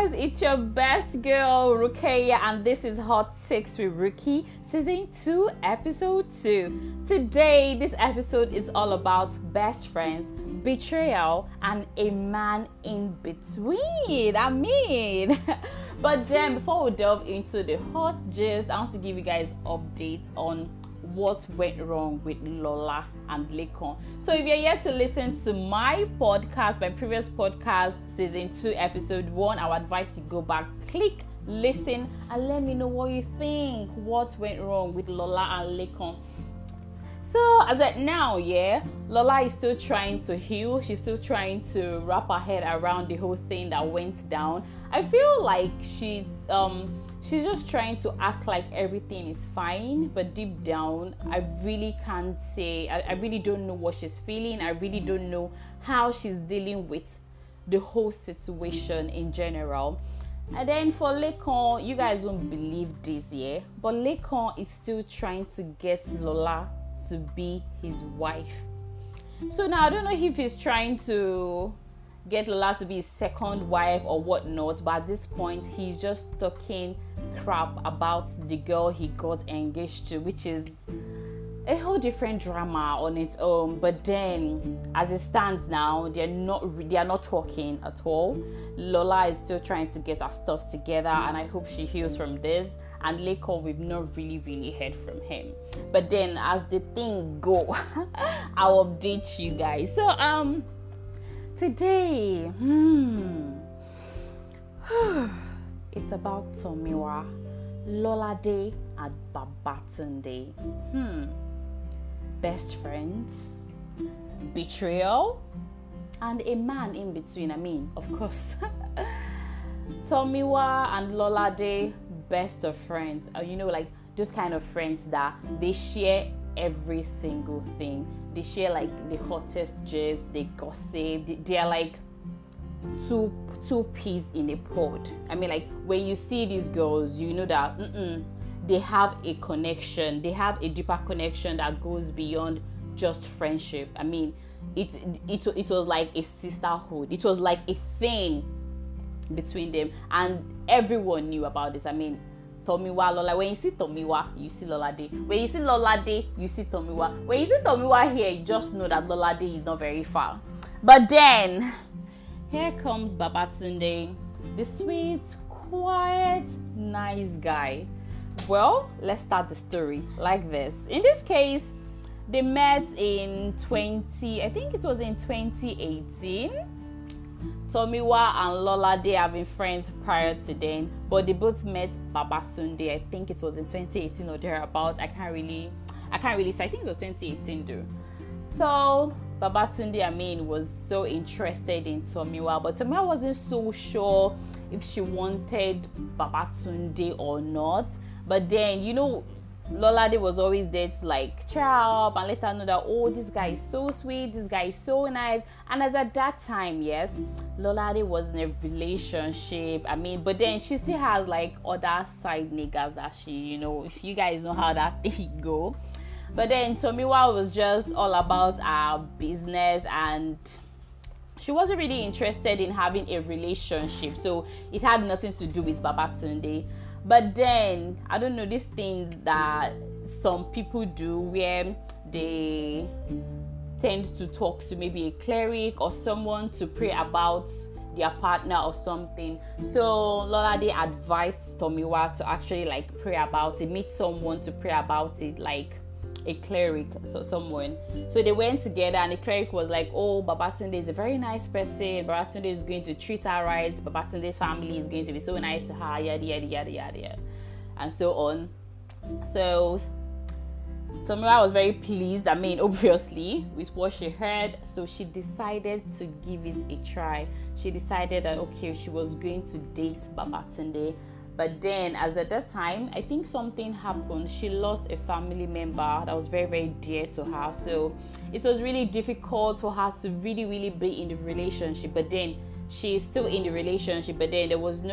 guys, it's your best girl Rukeya, and this is Hot 6 with Ruki, Season 2, Episode 2. Today, this episode is all about best friends, betrayal, and a man in between. But then before we delve into the hot gist, I want to give you guys updates on what went wrong with Lola and Lekon. So if you're yet to listen to my previous podcast, Season 2, Episode 1, I would advise you go back, click, listen, and let me know what you think. What went wrong with Lola and Lekon? So as of now, Lola is still trying to heal. She's still trying to wrap her head around the whole thing that went down. I feel like she's just trying to act like everything is fine, but deep down, I really can't say. I really don't know what she's feeling. I really don't know how she's dealing with the whole situation in general. And then for Lekon, you guys won't believe this, but Lekon is still trying to get Lola to be his wife. So now I don't know if he's trying to get Lola to be his second wife or whatnot, but at this point he's just talking crap about the girl he got engaged to, which is a whole different drama on its own. But then as it stands now, they are not talking at all. Lola is still trying to get her stuff together, and I hope she heals from this. And Lekon, we've not really heard from him. But then as the thing go, I'll update you guys. So today, it's about Tomiwa, Lolade, and Babatunde. Best friends, betrayal, and a man in between. Of course. Tomiwa and Lolade, best of friends. Like those kind of friends that they share every single thing. They share like the hottest gist, they gossip. They are like two peas in a pod. Like when you see these girls, you know that they have a connection. They have a deeper connection that goes beyond just friendship. It was like a sisterhood. It was like a thing between them, and everyone knew about it. Tomiwa, Lola. When you see Tomiwa, you see Lolade. When you see Lolade, you see Tomiwa. When you see Tomiwa here, you just know that Lolade is not very far. But then, here comes Babatunde, the sweet, quiet, nice guy. Well, let's start the story like this. In this case, they met in 2018. Tomiwa and Lolade have been friends prior to then, but they both met Babatunde. I think it was in 2018 or thereabouts. I can't really say. I think it was 2018 though. So Babatunde, was so interested in Tomiwa, but Tomiwa wasn't so sure if she wanted Babatunde or not. But then, Lolade was always there to like cheer up and let her know that, this guy is so sweet, this guy is so nice. And as at that time, yes, Lolade was in a relationship. But then she still has like other side niggas that she, if you guys know how that thing go. But then Tomiwa was just all about our business, and she wasn't really interested in having a relationship. So it had nothing to do with Babatunde. But then, I don't know, these things that some people do where they tend to talk to maybe a cleric or someone to pray about their partner or something. So Lolade advised Tomiwa to actually like pray about it, meet someone to pray about it, like a cleric, someone. So they went together, and the cleric was like, Babatunde is a very nice person. Babatunde is going to treat her right. Babatunde's family is going to be so nice to her, yada yada yada yada, and so on. So Tomiwa was very pleased, obviously, with what she heard. So she decided to give it a try. She decided that she was going to date Babatunde. But then, as at that time, I think something happened. She lost a family member that was very, very dear to her. So it was really difficult for her to really be in the relationship. But then she is still in the relationship. But then there was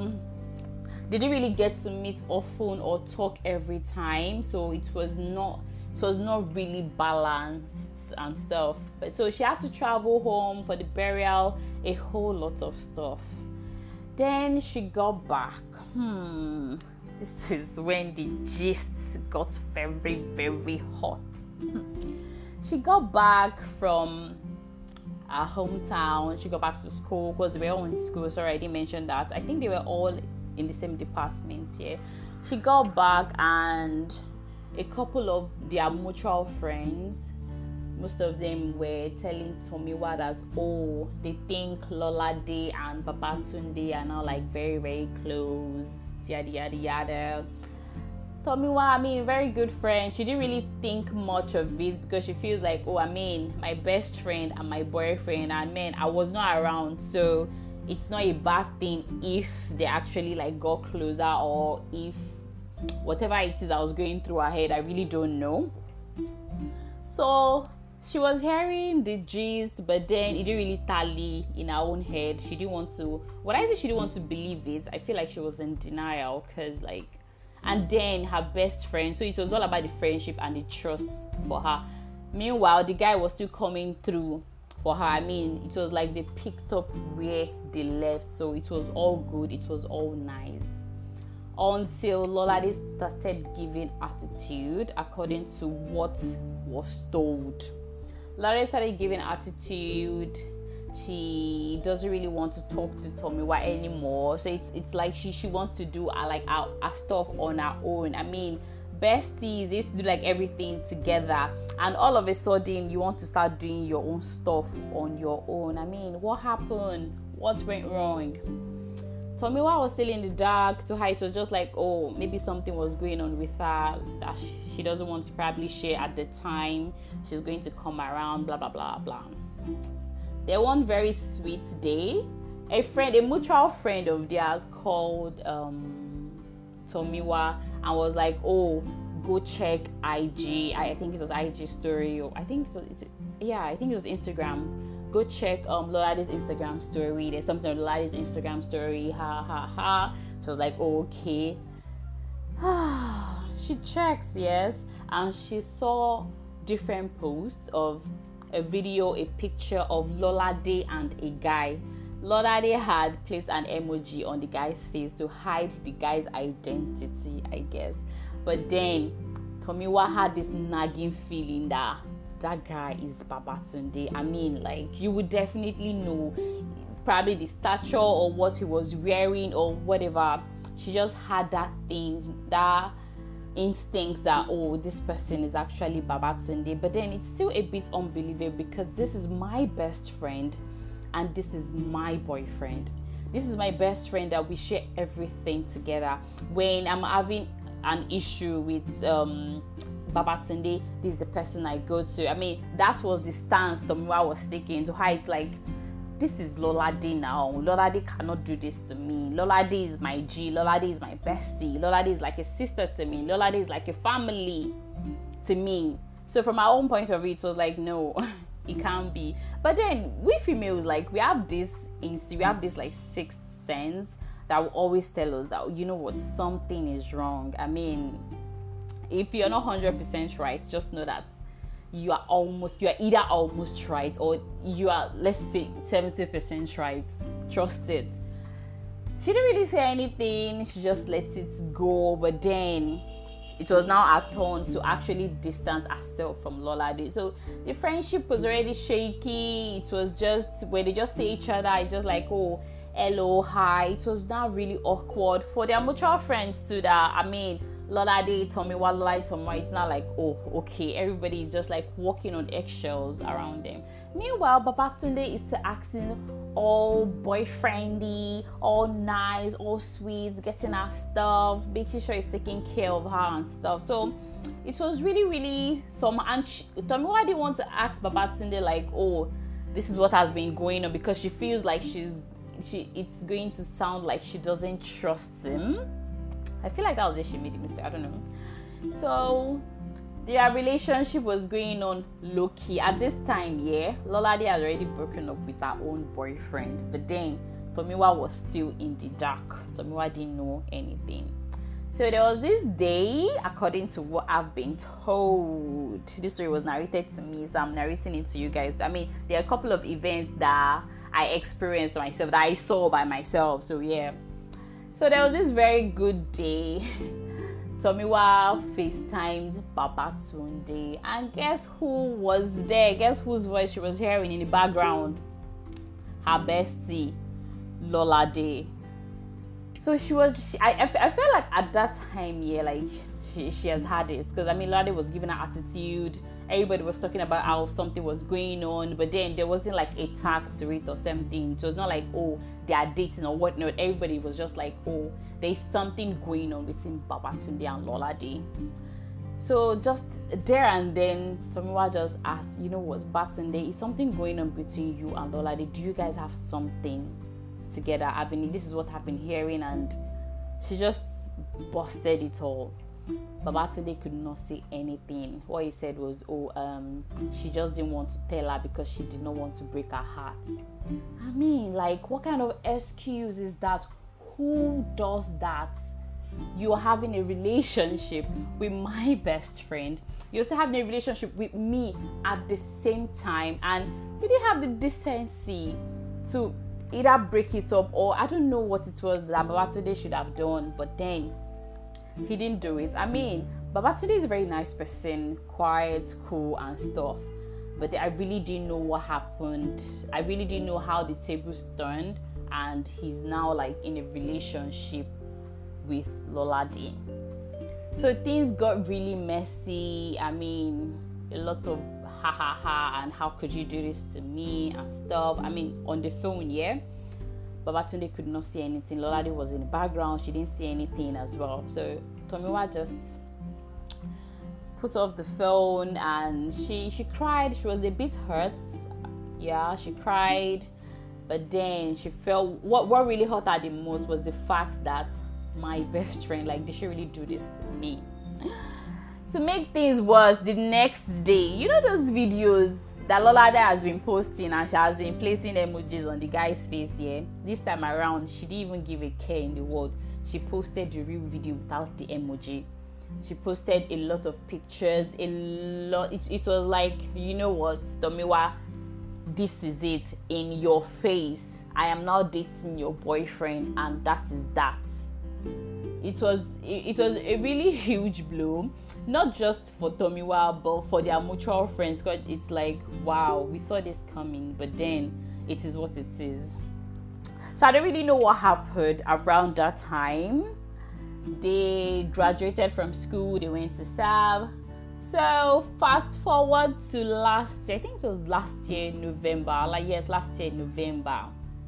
they didn't really get to meet often or talk every time. So it was not really balanced and stuff. But so she had to travel home for the burial, a whole lot of stuff. Then she got back. This is when the gist got very, very hot. She got back from her hometown. She got back to school because they were all in school. So I already mentioned that. I think they were all in the same department here. She got back and a couple of their mutual friends, most of them were telling Tomiwa that, they think Lolade and Babatunde are now like very, very close, yada, yada, yada. Tomiwa, very good friend. She didn't really think much of it because she feels like, my best friend and my boyfriend, and I was not around, so it's not a bad thing if they actually like got closer, or if whatever it is I was going through her head, I really don't know. So she was hearing the gist, but then it didn't really tally in her own head. She didn't want to, she didn't want to believe it. I feel like she was in denial because and then her best friend, so it was all about the friendship and the trust for her. Meanwhile, the guy was still coming through for her. It was like they picked up where they left, so it was all good, it was all nice. Until Lolade started giving attitude according to what was told. Lolade started giving attitude. She doesn't really want to talk to Tomiwa anymore. So it's like she wants to do her stuff on her own. Besties, they used to do like everything together, and all of a sudden you want to start doing your own stuff on your own. What happened? What went wrong? Tomiwa was still in the dark to her. It was just like, maybe something was going on with her that she doesn't want to probably share at the time. She's going to come around, blah, blah, blah, blah. Then one very sweet day, a mutual friend of theirs called Tomiwa and was like, go check IG. I think it was IG story, or I think it was Instagram. Go check Lolade's Instagram story. There's something on Lolade's Instagram story. Ha ha ha. She was like, okay. She checks, yes, and she saw different posts of a video, a picture of Lolade and a guy. Lolade had placed an emoji on the guy's face to hide the guy's identity, I guess. But then Tomiwa had this nagging feeling that guy is Babatunde. You would definitely know, probably the stature or what he was wearing or whatever. She just had that thing, that instinct that, this person is actually Babatunde. But then it's still a bit unbelievable because this is my best friend and this is my boyfriend. This is my best friend that we share everything together. When I'm having an issue with Babatunde, this is the person I go to. That was the stance Tomiwa was taking. To her, it's like, this is Lolade now. Lolade cannot do this to me. Lolade is my G. Lolade is my bestie. Lolade is like a sister to me. Lolade is like a family to me. So from our own point of view, it was like, no, it can't be. But then we females, we have this like sixth sense that will always tell us that, you know what, something is wrong. If you're not 100% right, just know that you are either almost right, or you are, let's say, 70% right. Trust it. She didn't really say anything. She just let it go. But then it was now her turn to actually distance herself from Lolade. So the friendship was already shaky. It was just when they just say each other, it's just like, hello, hi. It was now really awkward for their mutual friends too. Lolade, Tomiwa, it's not like, okay, everybody is just like walking on eggshells around them. Meanwhile, Babatunde is acting all boyfriendy, all nice, all sweet, getting her stuff, making sure he's taking care of her and stuff. So it was really, really and Tomiwa didn't want to ask Babatunde this is what has been going on, because she feels like it's going to sound like she doesn't trust him. I feel like that was it. She made a mistake. I don't know. So their relationship was going on low-key. At this time, Lolade had already broken up with her own boyfriend. But then Tomiwa was still in the dark. Tomiwa didn't know anything. So there was this day, according to what I've been told. This story was narrated to me, so I'm narrating it to you guys. There are a couple of events that I experienced myself, that I saw by myself. So yeah. So there was this very good day. Tomiwa FaceTimed Babatunde, and guess who was there? Guess whose voice she was hearing in the background? Her bestie, Lolade. So I felt like at that time, yeah, like she has had it, because I mean, Lolade was giving her attitude. Everybody was talking about how something was going on, but then there wasn't like a tag to it or something. So it's not like, oh, they are dating or whatnot. Everybody was just like, oh, there's something going on between Babatunde and Lolade. So just there and then, Tomiwa just asked, you know what, Babatunde, is something going on between you and Lolade? Do you guys have something together? This is what I've been hearing, and she just busted it all. Babatunde could not say anything. What he said was, she just didn't want to tell her because she did not want to break her heart. I mean, like, what kind of excuse is that? Who does that? You're having a relationship with my best friend. You're still having a relationship with me at the same time, and you didn't have the decency to either break it up, or I don't know what it was that Babatunde should have done, but then he didn't do it. I mean, Babatunde is a very nice person, quiet, cool and stuff, but I really didn't know what happened. I really didn't know how the tables turned, and he's now like in a relationship with Lolade. So things got really messy. I mean, a lot of ha ha ha and how could you do this to me and stuff. I mean, on the phone, yeah. Babatunde could not see anything. Lolade was in the background. She didn't see anything as well. So Tomiwa just put off the phone, and she cried. She was a bit hurt. Yeah, she cried. But then she felt, what really hurt her the most was the fact that my best friend, like, did she really do this to me? To make things worse, the next day, you know those videos that Lolade has been posting, and she has been placing emojis on the guy's face, yeah? This time around, she didn't even give a care in the world. She posted the real video without the emoji. She posted a lot of pictures, it was like, you know what, Tomiwa, this is it, in your face. I am now dating your boyfriend, and that is that. It was a really huge blow, not just for Tomiwa, but for their mutual friends, because it's like, wow, we saw this coming, but then it is what it is. So I don't really know what happened around that time. They graduated from school, they went to serve. So fast forward to last year, I think it was last year November, last year November,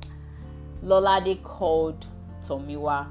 Lolade called Tomiwa.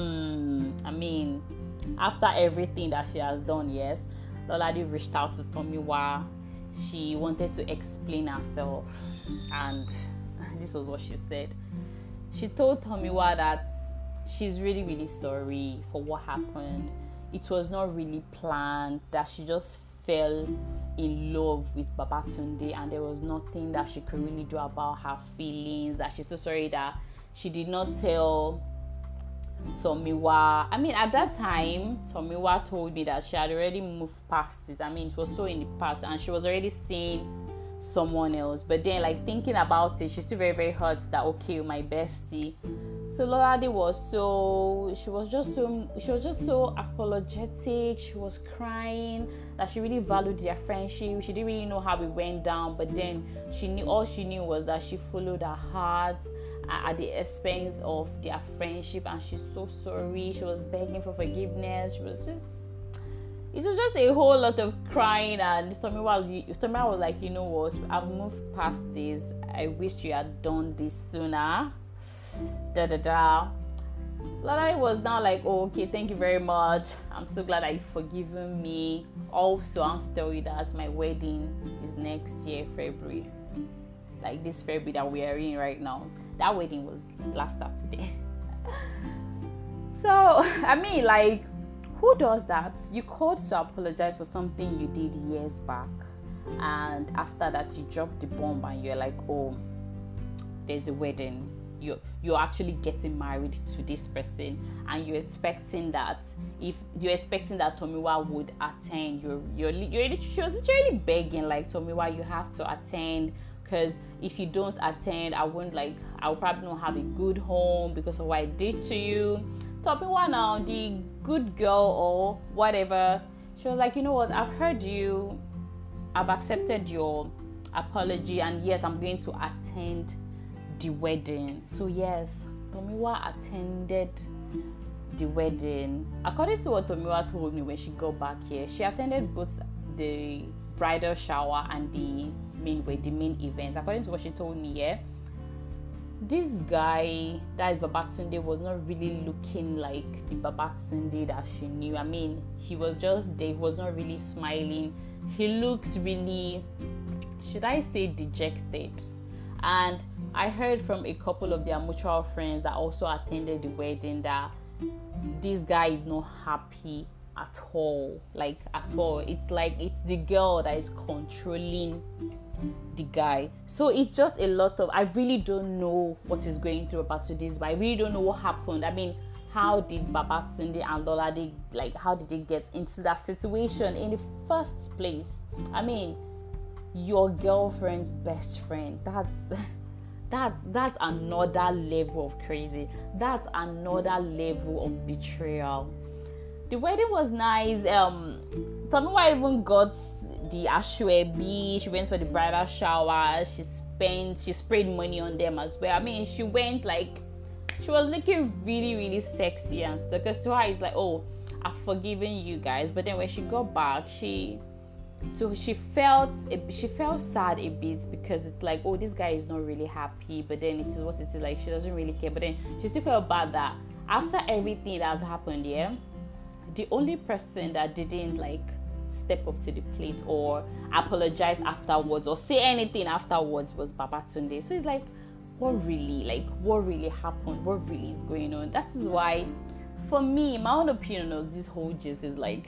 I mean, after everything that she has done, yes, Lolade reached out to Tomiwa. She wanted to explain herself, and this was what she said. She told Tomiwa that she's really, really sorry for what happened. It was not really planned, that she just fell in love with Babatunde, and there was nothing that she could really do about her feelings, that she's so sorry that she did not tell Tomiwa. I mean, at that time, Tomiwa told me that she had already moved past it. I mean, it was so in the past, and she was already seeing someone else. But then, like, thinking about it, she's still very, very hurt that, okay, my bestie. So Lolade she was just so apologetic. She was crying that she really valued their friendship. She didn't really know how it went down, but then all she knew was that she followed her heart at the expense of their friendship, and she's so sorry. She was begging for forgiveness. It was just a whole lot of crying, and Tomiwa was like, you know what, I've moved past this. I wish you had done this sooner. Lolade was now like, oh, okay, thank you very much. I'm so glad that you've forgiven me. Also, I want to tell you that my wedding is next year, February. Like this February that we are in right now. That wedding was last Saturday. So, I mean, like, who does that? You called to apologize for something you did years back, and after that you dropped the bomb and you're like, oh, there's a wedding. You're actually getting married to this person, and you're expecting that Tomiwa would attend. She was literally begging, like, Tomiwa, you have to attend. because if you don't attend, I will probably not have a good home because of what I did to you. Tomiwa now, the good girl or whatever, she was like, you know what, I've heard you, I've accepted your apology, and yes, I'm going to attend the wedding. So yes, Tomiwa attended the wedding. According to what Tomiwa told me when she got back here, she attended both the bridal shower and the main events. According to what she told me, yeah, this guy, that is Babatunde, was not really looking like the Babatunde that she knew. I mean, he was just there, he was not really smiling. He looks really, should I say, dejected. And I heard from a couple of their mutual friends that also attended the wedding that this guy is not happy at all. Like, at all. It's like it's the girl that is controlling the guy. So it's just a lot of, I really don't know what is going through Babatunde, but I really don't know what happened. I mean, how did Babatunde and Lolade, how did they get into that situation in the first place? I mean, your girlfriend's best friend, that's another level of crazy. That's another level of betrayal. The wedding was nice. Tomiwa even got the ashwebi. She went for the bridal shower. She sprayed money on them as well. I mean, she went she was looking really, really sexy and stuff. Because to her, it's like, oh, I've forgiven you guys. But then when she got back, she felt sad a bit, because it's like, oh, this guy is not really happy. But then it is what it is. Like, she doesn't really care. But then she still felt bad that after everything that has happened, yeah, the only person that didn't step up to the plate or apologize afterwards or say anything afterwards was Babatunde. So it's like, what really happened? What really is going on? That is why, for me, my own opinion of this whole gist is like,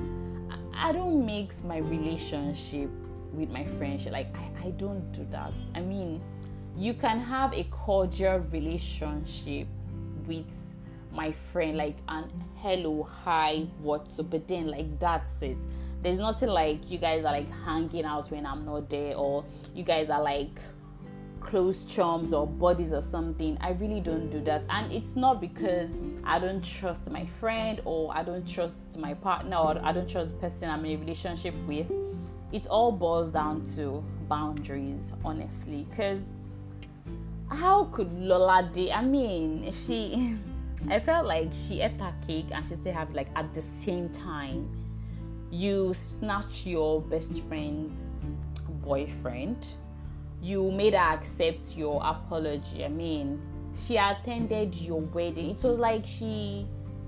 I don't mix my relationship with my friendship. I don't do that. I mean, you can have a cordial relationship with my friend, and hello, hi, what's up, but then that's it. There's nothing like you guys are hanging out when I'm not there, or you guys are close chums or buddies or something. I really don't do that. And it's not because I don't trust my friend or I don't trust my partner or I don't trust the person I'm in a relationship with. It all boils down to boundaries, honestly. Because how could Lolade, I mean, I felt like she ate her cake and she still have at the same time. You snatched your best friend's boyfriend. You made her accept your apology. I mean, she attended your wedding. It was like she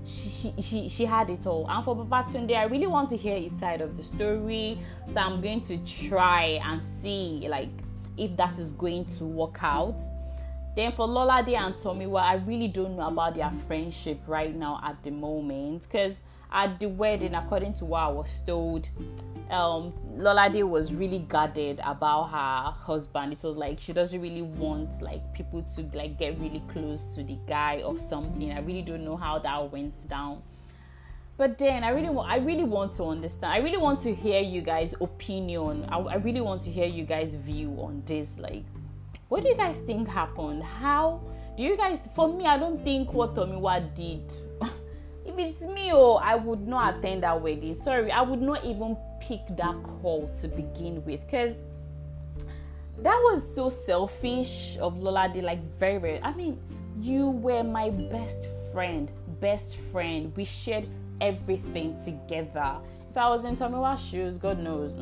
had it all. And for Babatunde, I really want to hear his side of the story. So I'm going to try and see if that is going to work out. Then for Lolade and Tomiwa, I really don't know about their friendship right now at the moment. Because at the wedding, according to what I was told, Lolade was really guarded about her husband. It was like she doesn't really want people to get really close to the guy or something. I really don't know how that went down. But then I really want to understand. I really want to hear you guys' opinion. I really want to hear you guys' view on this. What do you guys think happened? How do you guys? For me, I don't think what Tomiwa did. If it's me, I would not attend that wedding. Sorry, I would not even pick that call to begin with, because that was so selfish of Lolade. Very, very. I mean, you were my best friend. We shared everything together. If I was in Tomiwa's shoes, God knows.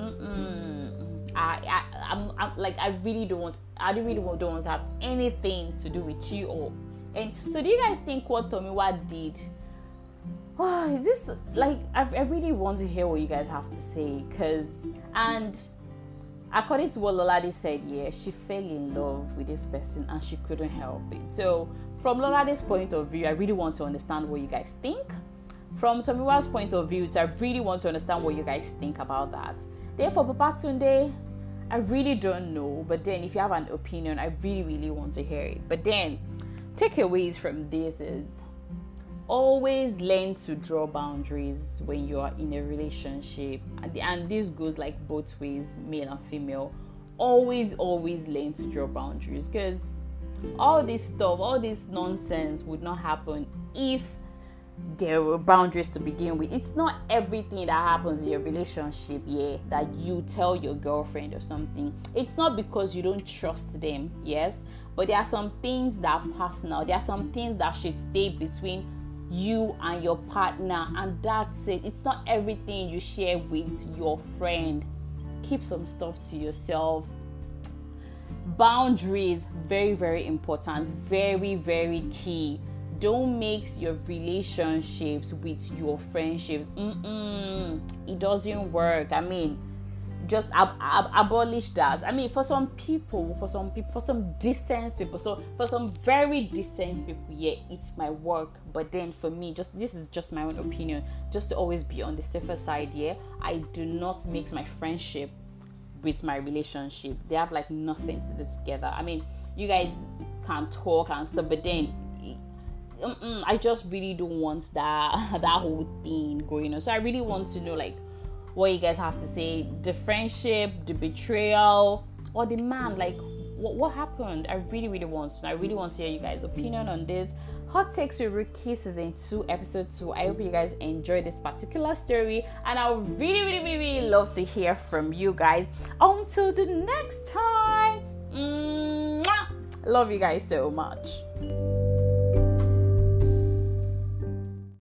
I really don't want to have anything to do with you all. And so, do you guys think what Tomiwa did? Oh, is this I really want to hear what you guys have to say, and according to what Lolade said, yeah, she fell in love with this person and she couldn't help it. So from Lolade's point of view, I really want to understand what you guys think. From Tomiwa's point of view, I really want to understand what you guys think about that. Then for Babatunde, I really don't know, but then if you have an opinion, I really, really want to hear it. But then takeaways from this is, always learn to draw boundaries when you are in a relationship, and this goes both ways, male and female. always learn to draw boundaries, because all this stuff, all this nonsense would not happen if there were boundaries to begin with. It's not everything that happens in your relationship, that you tell your girlfriend or something. It's not because you don't trust them, yes, but there are some things that are personal. There are some things that should stay between you and your partner, and that's it. It's not everything you share with your friend. Keep some stuff to yourself. Boundaries, very, very important, very, very key. Don't mix your relationships with your friendships. It doesn't work. I mean, just abolish that. I mean, for some people, for some decent people, so for some very decent people, it might work. But then for me, this is just my own opinion, just to always be on the safer side. I do not mix my friendship with my relationship. They have like nothing to do together. I mean, you guys can talk and stuff, but then I just really don't want that whole thing going on. So I really want to know like what you guys have to say. The friendship, the betrayal, or the man, like what happened? I really want to know. I really want to hear you guys' opinion on this. Hot Takes with Rookie Season 2, Episode 2. I hope you guys enjoyed this particular story, and I would really love to hear from you guys. Until the next time, love you guys so much.